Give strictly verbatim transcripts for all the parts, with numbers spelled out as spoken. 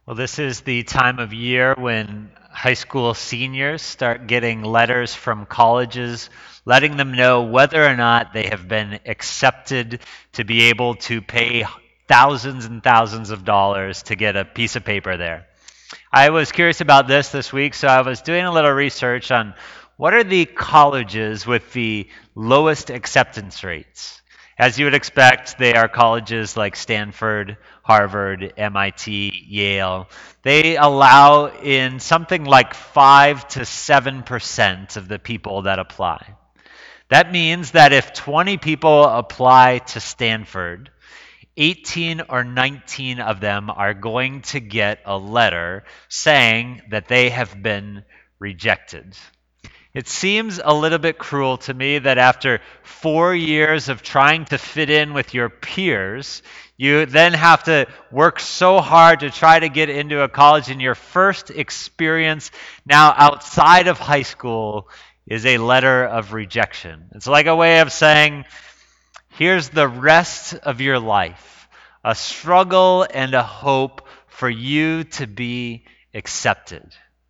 Well, this is the time of year when high school seniors start getting letters from colleges letting them know whether or not they have been accepted to be able to pay thousands and thousands of dollars to get a piece of paper there. I was curious about this this week, so I was doing a little research on what are the colleges with the lowest acceptance rates. As you would expect, they are colleges like Stanford, Harvard, M I T, Yale. They allow in something like five to seven percent of the people that apply. That means that if twenty people apply to Stanford, eighteen or nineteen of them are going to get a letter saying that they have been rejected. It seems a little bit cruel to me that after four years of trying to fit in with your peers, you then have to work so hard to try to get into a college, and your first experience now outside of high school is a letter of rejection. It's like a way of saying, here's the rest of your life, a struggle and a hope for you to be accepted.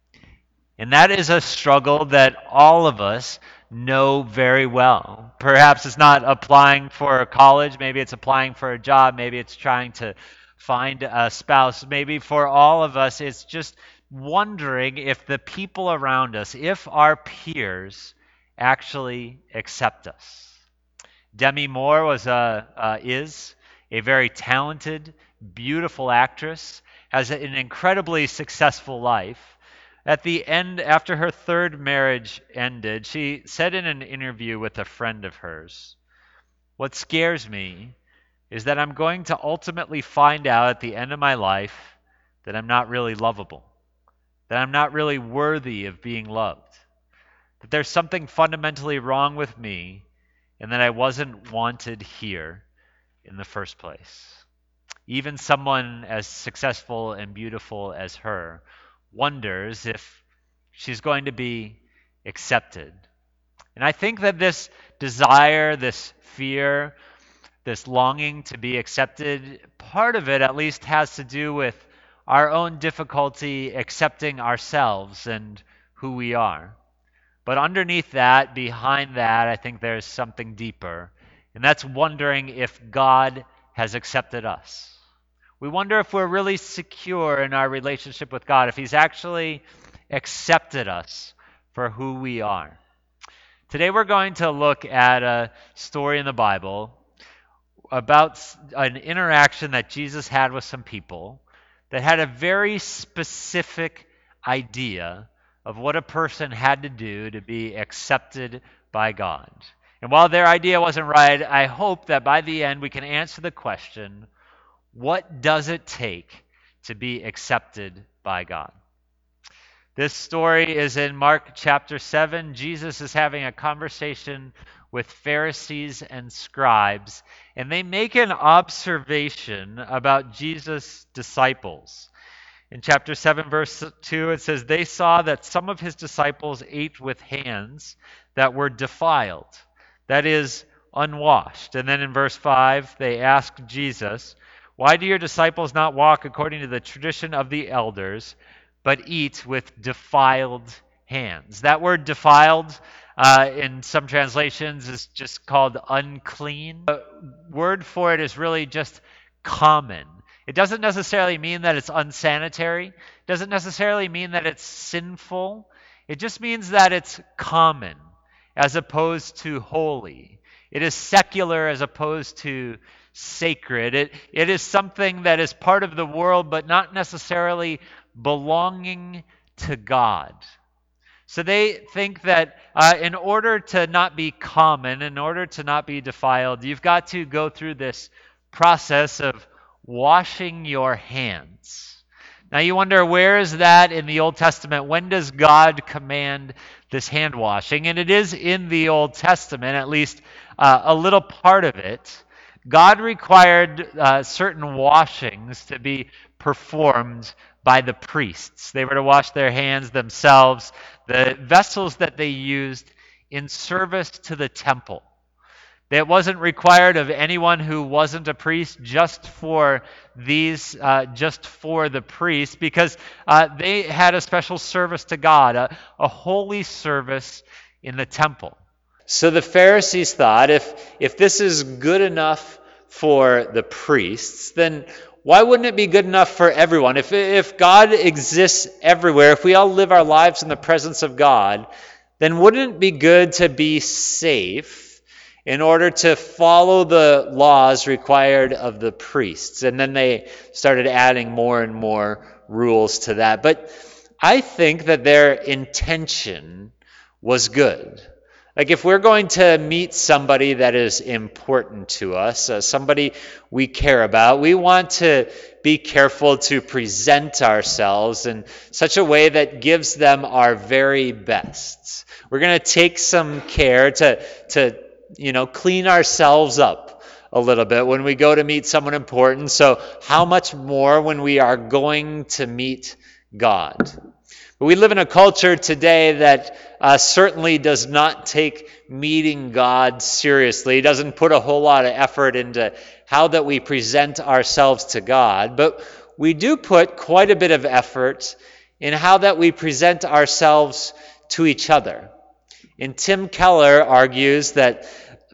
And that is a struggle that all of us know very well. Perhaps it's not applying for a college, maybe it's applying for a job, maybe it's trying to find a spouse. Maybe for all of us, it's just wondering if the people around us, if our peers actually accept us. Demi Moore was a, uh, is a very talented, beautiful actress, has an incredibly successful life. At the end, after her third marriage ended, she said in an interview with a friend of hers, "What scares me is that I'm going to ultimately find out at the end of my life that I'm not really lovable, that I'm not really worthy of being loved, that there's something fundamentally wrong with me, and that I wasn't wanted here in the first place." Even someone as successful and beautiful as her wonders if she's going to be accepted. And I think that this desire, this fear, this longing to be accepted, part of it at least has to do with our own difficulty accepting ourselves and who we are. But underneath that, behind that, I think there's something deeper. And that's wondering if God has accepted us. We wonder if we're really secure in our relationship with God, if He's actually accepted us for who we are. Today we're going to look at a story in the Bible about an interaction that Jesus had with some people that had a very specific idea of what a person had to do to be accepted by God. And while their idea wasn't right, I hope that by the end we can answer the question, what does it take to be accepted by God? This story is in Mark chapter seven. Jesus is having a conversation with Pharisees and scribes, and they make an observation about Jesus' disciples. In chapter seven, verse two, it says, "They saw that some of his disciples ate with hands that were defiled," that is, unwashed. And then in verse five, they asked Jesus, "Why do your disciples not walk according to the tradition of the elders, but eat with defiled hands?" That word defiled uh, in some translations is just called unclean. The word for it is really just common. It doesn't necessarily mean that it's unsanitary. It doesn't necessarily mean that it's sinful. It just means that it's common as opposed to holy. It is secular as opposed to sacred. It, it is something that is part of the world, but not necessarily belonging to God. So they think that uh, in order to not be common, in order to not be defiled, you've got to go through this process of washing your hands. Now you wonder, where is that in the Old Testament? When does God command this hand washing? And it is in the Old Testament, at least uh, a little part of it. God required uh, certain washings to be performed by the priests. They were to wash their hands themselves, the vessels that they used in service to the temple. That wasn't required of anyone who wasn't a priest, just for these, uh, just for the priests, because uh, they had a special service to God, a, a holy service in the temple. So the Pharisees thought, if if this is good enough for the priests, then why wouldn't it be good enough for everyone? If if God exists everywhere, if we all live our lives in the presence of God, then wouldn't it be good to be safe in order to follow the laws required of the priests? And then they started adding more and more rules to that. But I think that their intention was good. Like if we're going to meet somebody that is important to us, uh, somebody we care about, we want to be careful to present ourselves in such a way that gives them our very best. We're going to take some care to, to, you know, clean ourselves up a little bit when we go to meet someone important. So how much more when we are going to meet God? But we live in a culture today that uh, certainly does not take meeting God seriously. It doesn't put a whole lot of effort into how that we present ourselves to God. But we do put quite a bit of effort in how that we present ourselves to each other. And Tim Keller argues that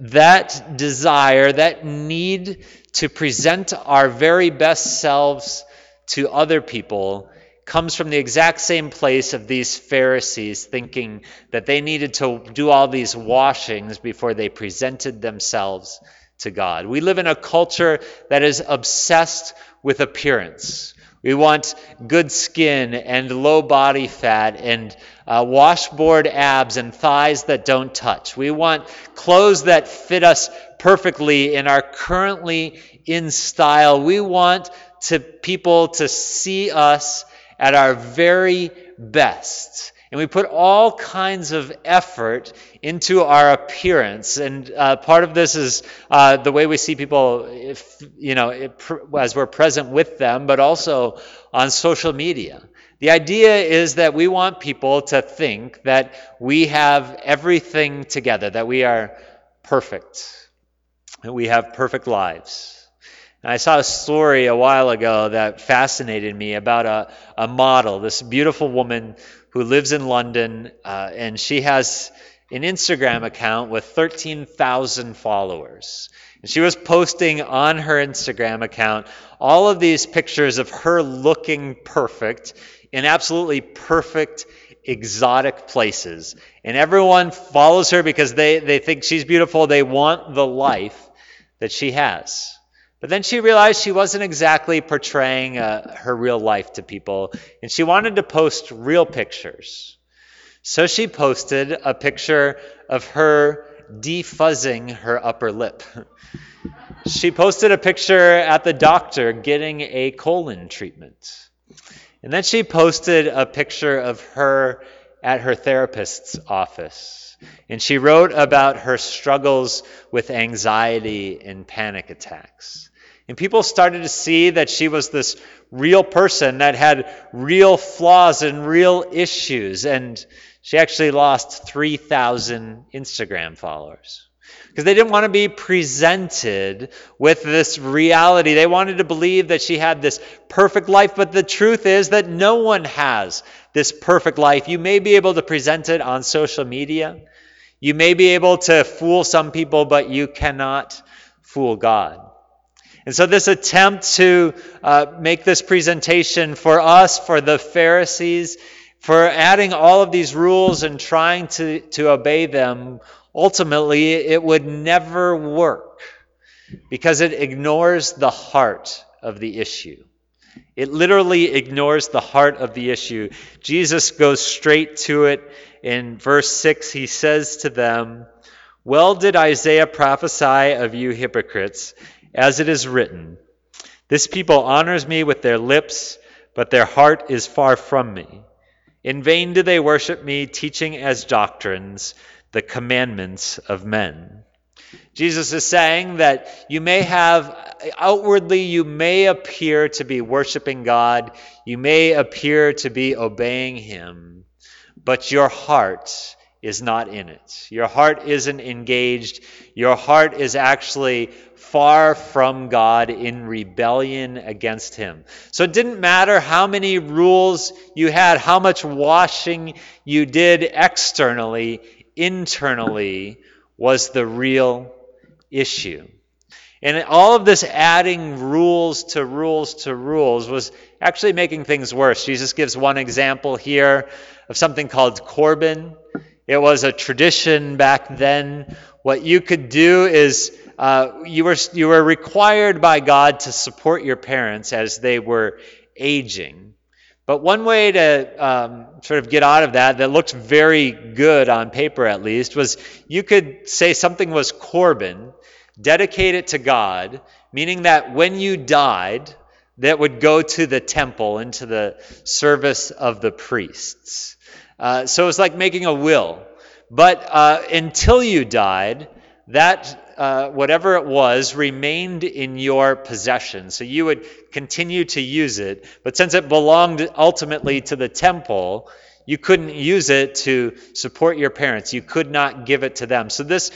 that desire, that need to present our very best selves to other people comes from the exact same place of these Pharisees thinking that they needed to do all these washings before they presented themselves to God. We live in a culture that is obsessed with appearance. We want good skin and low body fat and uh, washboard abs and thighs that don't touch. We want clothes that fit us perfectly and are currently in style. We want to people to see us at our very best. And we put all kinds of effort into our appearance. And uh, part of this is uh, the way we see people, if, you know, it, as we're present with them, but also on social media. The idea is that we want people to think that we have everything together, that we are perfect, that we have perfect lives. And I saw a story a while ago that fascinated me about a, a model, this beautiful woman who lives in London, uh, and she has an Instagram account with thirteen thousand followers. And she was posting on her Instagram account all of these pictures of her looking perfect in absolutely perfect, exotic places. And everyone follows her because they, they think she's beautiful. They want the life that she has. But then she realized she wasn't exactly portraying uh, her real life to people, and she wanted to post real pictures. So she posted a picture of her defuzzing her upper lip. She posted a picture at the doctor getting a colon treatment. And then she posted a picture of her at her therapist's office. And she wrote about her struggles with anxiety and panic attacks. And people started to see that she was this real person that had real flaws and real issues. And she actually lost three thousand Instagram followers. Because they didn't want to be presented with this reality. They wanted to believe that she had this perfect life. But the truth is that no one has this perfect life. You may be able to present it on social media. You may be able to fool some people, but you cannot fool God. And so this attempt to uh, make this presentation for us, for the Pharisees, for adding all of these rules and trying to, to obey them, ultimately it would never work because it ignores the heart of the issue. It literally ignores the heart of the issue. Jesus goes straight to it. In verse six, he says to them, "Well did Isaiah prophesy of you hypocrites, as it is written, 'This people honors me with their lips, but their heart is far from me. In vain do they worship me, teaching as doctrines the commandments of men.'" Jesus is saying that you may have, outwardly you may appear to be worshiping God, you may appear to be obeying Him, but your heart is not in it. Your heart isn't engaged. Your heart is actually far from God, in rebellion against him. So it didn't matter how many rules you had, how much washing you did externally, internally was the real issue. And all of this adding rules to rules to rules was actually making things worse. Jesus gives one example here of something called Corban. It was a tradition back then. What you could do is uh, you were you were required by God to support your parents as they were aging. But one way to um, sort of get out of that, that looked very good on paper at least, was you could say something was Corban, dedicate it to God, meaning that when you died, that would go to the temple, into the service of the priests. Uh, so it's like making a will. But uh, until you died, that uh, whatever it was remained in your possession. So you would continue to use it. But since it belonged ultimately to the temple, you couldn't use it to support your parents. You could not give it to them. So this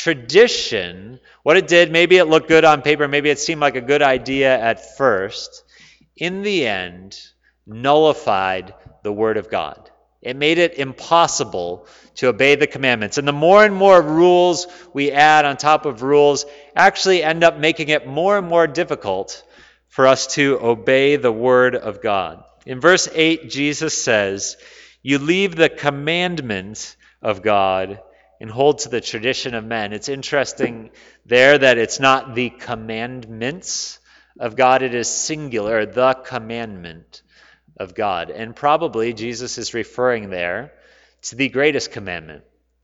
tradition, what it did, maybe it looked good on paper, maybe it seemed like a good idea at first, in the end, nullified the Word of God. It made it impossible to obey the commandments. And the more and more rules we add on top of rules actually end up making it more and more difficult for us to obey the Word of God. In verse eight, Jesus says, "You leave the commandment of God and hold to the tradition of men." It's interesting there that it's not the commandments of God, it is singular, the commandment of God. And probably Jesus is referring there to the greatest commandment,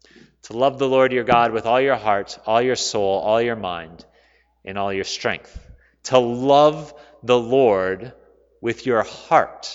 to love the Lord your God with all your heart, all your soul, all your mind, and all your strength. To love the Lord with your heart.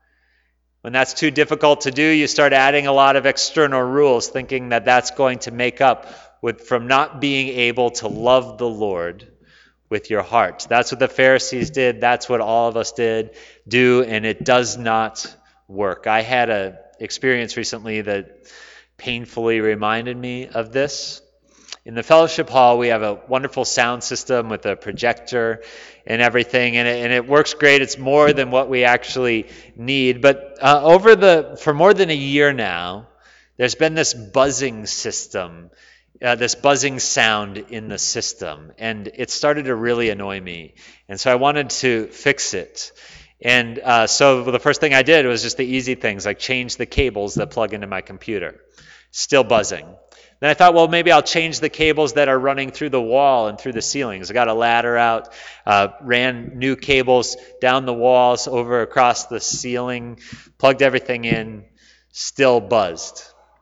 When that's too difficult to do, you start adding a lot of external rules, thinking that that's going to make up with, from not being able to love the Lord with your heart. That's what the Pharisees did. That's what all of us did do, and it does not work. I had an experience recently that painfully reminded me of this. In the fellowship hall, we have a wonderful sound system with a projector and everything, and it, and it works great. It's more than what we actually need. But uh, over the for more than a year now, there's been this buzzing system, uh, this buzzing sound in the system, and it started to really annoy me. And so I wanted to fix it. And uh, so the first thing I did was just the easy things, like change the cables that plug into my computer. Still buzzing. Then I thought, well, maybe I'll change the cables that are running through the wall and through the ceilings. I got a ladder out, uh, ran new cables down the walls, over across the ceiling, plugged everything in, still buzzed.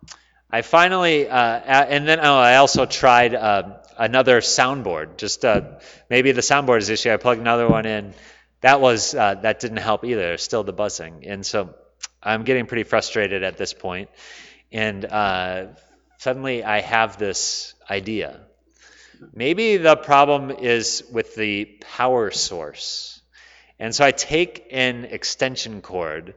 I finally, uh, and then oh, I also tried uh, another soundboard. Just uh, maybe the soundboard is the issue. I plugged another one in. That was uh, that didn't help either. Still the buzzing, and so I'm getting pretty frustrated at this point. And uh, suddenly I have this idea. Maybe the problem is with the power source. And so I take an extension cord,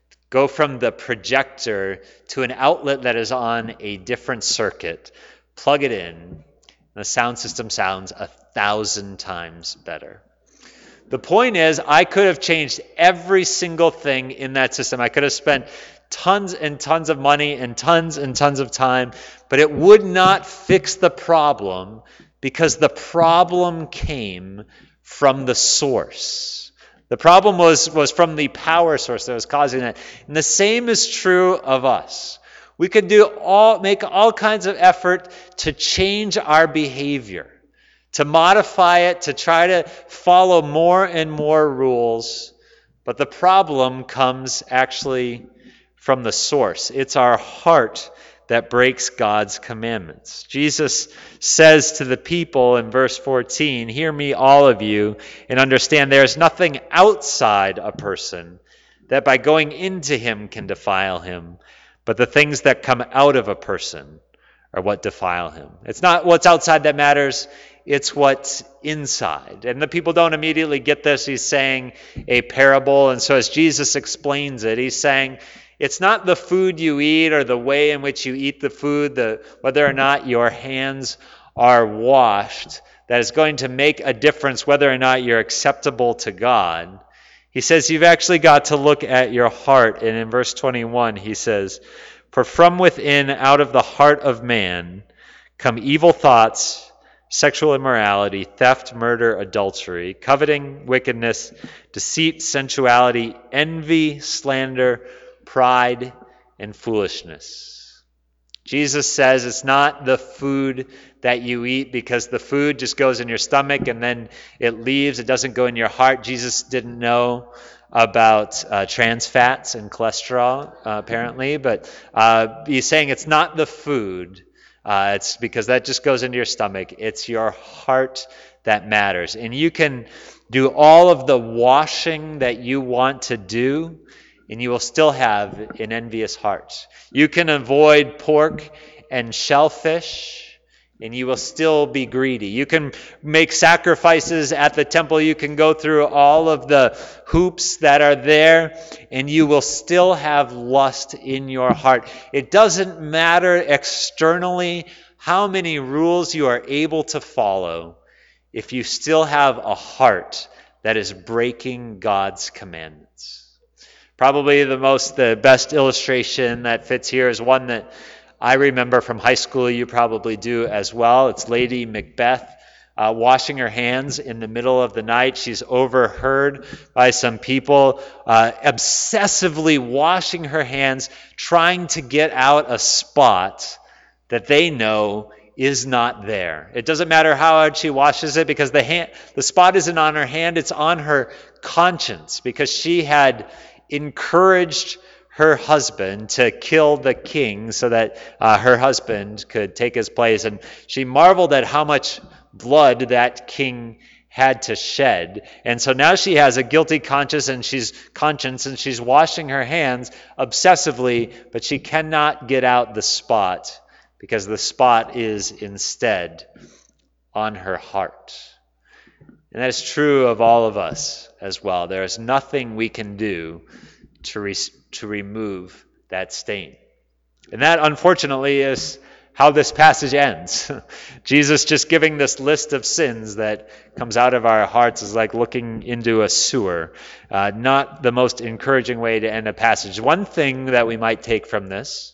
go from the projector to an outlet that is on a different circuit, plug it in, and the sound system sounds a thousand times better. The point is, I could have changed every single thing in that system. I could have spent tons and tons of money and tons and tons of time, but it would not fix the problem because the problem came from the source. The problem was, was from the power source that was causing that. And the same is true of us. We could do all, make all kinds of effort to change our behavior, to modify it, to try to follow more and more rules. But the problem comes actually from the source. It's our heart that breaks God's commandments. Jesus says to the people in verse fourteen, "Hear me, all of you, and understand there is nothing outside a person that by going into him can defile him, but the things that come out of a person are what defile him." It's not what's outside that matters, it's what's inside. And the people don't immediately get this. He's saying a parable, and so as Jesus explains it, he's saying, It's not the food you eat or the way in which you eat the food, the, whether or not your hands are washed, that is going to make a difference whether or not you're acceptable to God. He says you've actually got to look at your heart. And in verse twenty-one, he says, "For from within, out of the heart of man, come evil thoughts, sexual immorality, theft, murder, adultery, coveting, wickedness, deceit, sensuality, envy, slander, pride, and foolishness." Jesus says it's not the food that you eat, because the food just goes in your stomach and then it leaves. It doesn't go in your heart. Jesus didn't know about uh, trans fats and cholesterol, uh, apparently, but uh, he's saying it's not the food. Uh, it's because that just goes into your stomach. It's your heart that matters. And you can do all of the washing that you want to do, and you will still have an envious heart. You can avoid pork and shellfish, and you will still be greedy. You can make sacrifices at the temple. You can go through all of the hoops that are there, and you will still have lust in your heart. It doesn't matter externally how many rules you are able to follow if you still have a heart that is breaking God's commandments. Probably the most, the best illustration that fits here is one that I remember from high school. You probably do as well. It's Lady Macbeth uh, washing her hands in the middle of the night. She's overheard by some people uh, obsessively washing her hands, trying to get out a spot that they know is not there. It doesn't matter how hard she washes it, because the hand, the spot isn't on her hand, it's on her conscience, because she had encouraged her husband to kill the king so that uh, her husband could take his place. And she marveled at how much blood that king had to shed. And so now she has a guilty conscience, and she's conscience, and she's washing her hands obsessively, but she cannot get out the spot, because the spot is instead on her heart. And that is true of all of us as well. There is nothing we can do to re- to remove that stain. And that, unfortunately, is how this passage ends. Jesus just giving this list of sins that comes out of our hearts is like looking into a sewer. Uh, not the most encouraging way to end a passage. One thing that we might take from this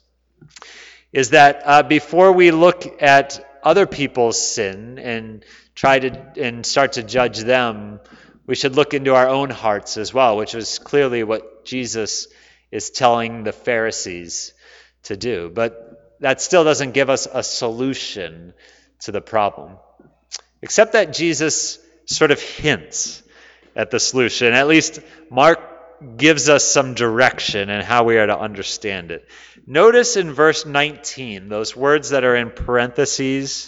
is that uh, before we look at other people's sin and try to and start to judge them, we should look into our own hearts as well, which is clearly what Jesus is telling the Pharisees to do. But that still doesn't give us a solution to the problem, except that Jesus sort of hints at the solution. At least Mark gives us some direction in how we are to understand it. Notice in verse nineteen, those words that are in parentheses.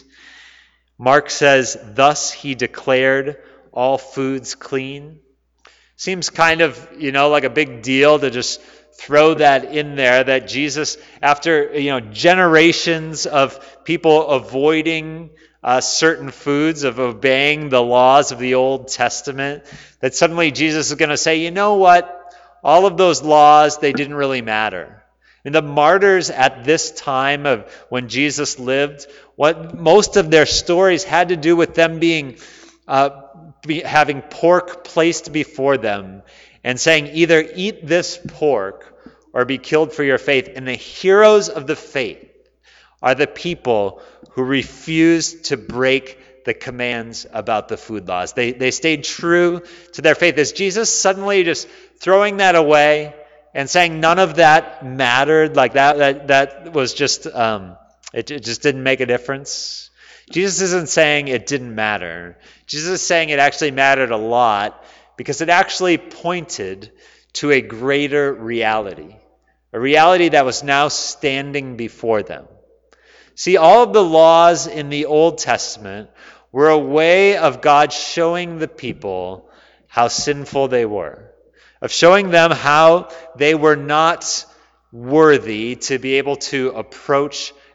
Mark says, "Thus he declared all foods clean." Seems kind of, you know, like a big deal to just throw that in there, that Jesus, after, you know, generations of people avoiding uh, certain foods, of obeying the laws of the Old Testament, that suddenly Jesus is going to say, you know what? All of those laws, they didn't really matter. And the martyrs at this time of when Jesus lived, what most of their stories had to do with them being uh, be, having pork placed before them and saying, either eat this pork or be killed for your faith. And the heroes of the faith are the people who refused to break the commands about the food laws. They they stayed true to their faith. Is Jesus suddenly just throwing that away and saying none of that mattered? Like that that that was just um, it, it just didn't make a difference? Jesus isn't saying it didn't matter. Jesus is saying it actually mattered a lot, because it actually pointed to a greater reality, a reality that was now standing before them. See, all of the laws in the Old Testament were a way of God showing the people how sinful they were, of showing them how they were not worthy to be able to approach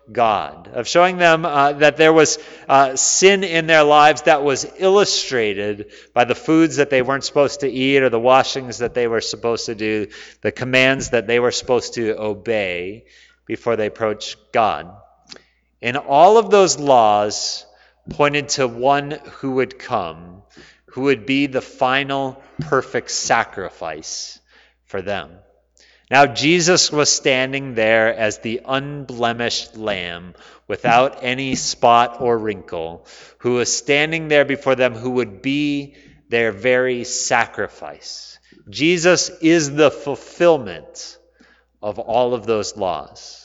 God, of showing them uh, that there was uh, sin in their lives that was illustrated by the foods that they weren't supposed to eat or the washings that they were supposed to do, the commands that they were supposed to obey before they approached God. And all of those laws pointed to one who would come, who would be the final perfect sacrifice for them. Now Jesus was standing there as the unblemished lamb without any spot or wrinkle, who was standing there before them, who would be their very sacrifice. Jesus is the fulfillment of all of those laws.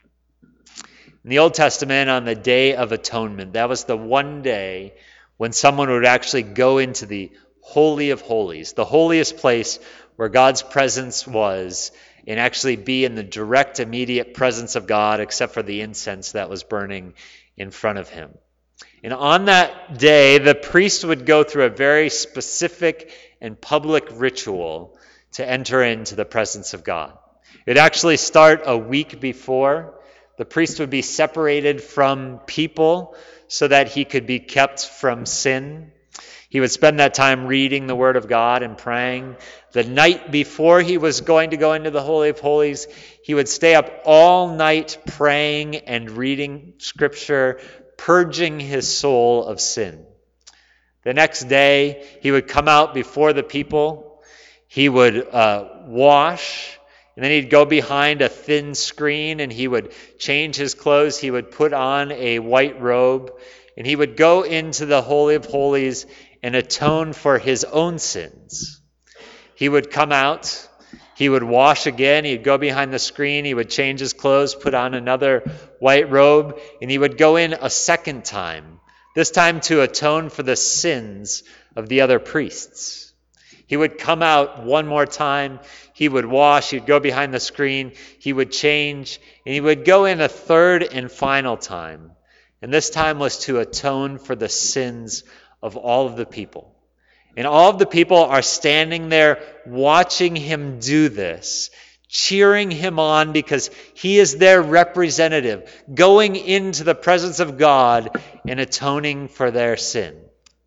In the Old Testament, on the Day of Atonement, that was the one day when someone would actually go into the Holy of Holies, the holiest place where God's presence was, and actually be in the direct, immediate presence of God, except for the incense that was burning in front of him. And on that day, the priest would go through a very specific and public ritual to enter into the presence of God. It would actually start a week before. The priest would be separated from people so that he could be kept from sin. He would spend that time reading the Word of God and praying. The night before he was going to go into the Holy of Holies, he would stay up all night praying and reading Scripture, purging his soul of sin. The next day, he would come out before the people. He would uh, wash, and then he'd go behind a thin screen, and he would change his clothes. He would put on a white robe, and he would go into the Holy of Holies and atone for his own sins. He would come out, he would wash again, he'd go behind the screen, he would change his clothes, put on another white robe, and he would go in a second time, this time to atone for the sins of the other priests. He would come out one more time, he would wash, he'd go behind the screen, he would change, and he would go in a third and final time. And this time was to atone for the sins of all of the people. And all of the people are standing there watching him do this, cheering him on because he is their representative, going into the presence of God and atoning for their sin.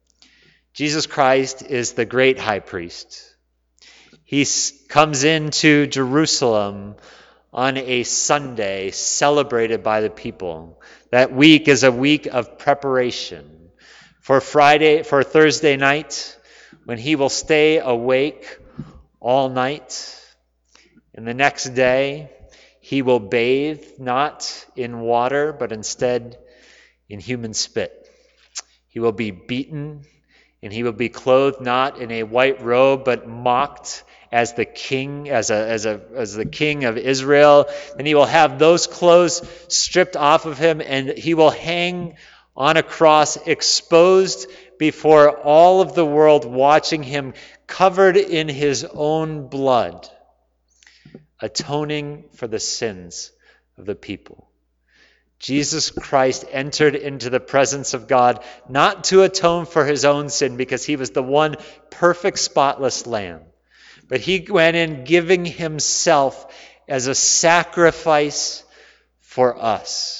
Jesus Christ is the great high priest. He comes into Jerusalem on a Sunday celebrated by the people. That week is a week of preparation for Friday, for Thursday night, when he will stay awake all night. And the next day, he will bathe not in water, but instead in human spit. He will be beaten, and he will be clothed not in a white robe, but mocked as the king, as a as a as the king of Israel. And he will have those clothes stripped off of him, and he will hang on a cross, exposed before all of the world, watching him covered in his own blood, atoning for the sins of the people. Jesus Christ entered into the presence of God not to atone for his own sin, because he was the one perfect, spotless lamb, but he went in giving himself as a sacrifice for us,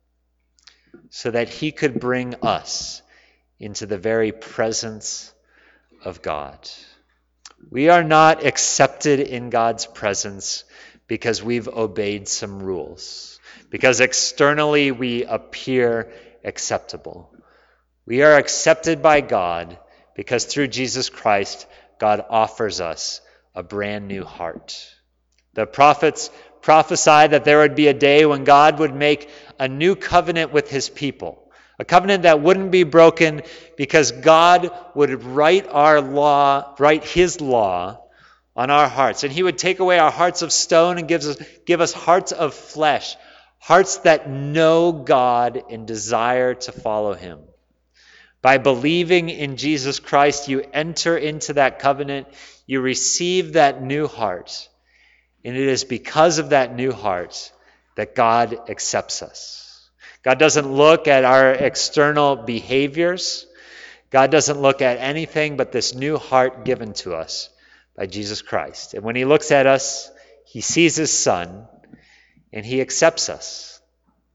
so that he could bring us into the very presence of God. We are not accepted in God's presence because we've obeyed some rules, because externally we appear acceptable. We are accepted by God because through Jesus Christ, God offers us a brand new heart. The prophets prophesied that there would be a day when God would make a new covenant with his people, a covenant that wouldn't be broken, because God would write our law, write his law on our hearts. And he would take away our hearts of stone and gives us, give us hearts of flesh, hearts that know God and desire to follow him. By believing in Jesus Christ, you enter into that covenant, you receive that new heart. And it is because of that new heart that God accepts us. God doesn't look at our external behaviors. God doesn't look at anything but this new heart given to us by Jesus Christ. And when he looks at us, he sees his Son, and he accepts us.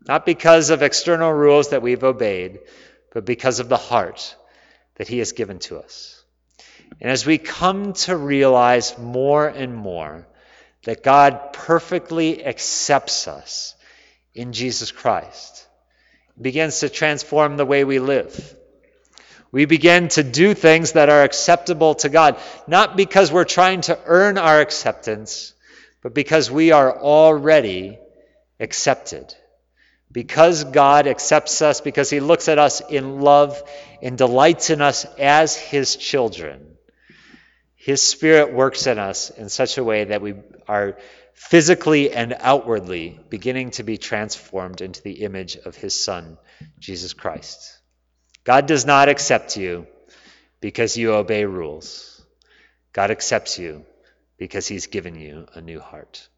Not because of external rules that we've obeyed, but because of the heart that he has given to us. And as we come to realize more and more that God perfectly accepts us in Jesus Christ, it begins to transform the way we live. We begin to do things that are acceptable to God, not because we're trying to earn our acceptance, but because we are already accepted. Because God accepts us, because he looks at us in love and delights in us as his children, his Spirit works in us in such a way that we are physically and outwardly beginning to be transformed into the image of his Son, Jesus Christ. God does not accept you because you obey rules. God accepts you because he's given you a new heart.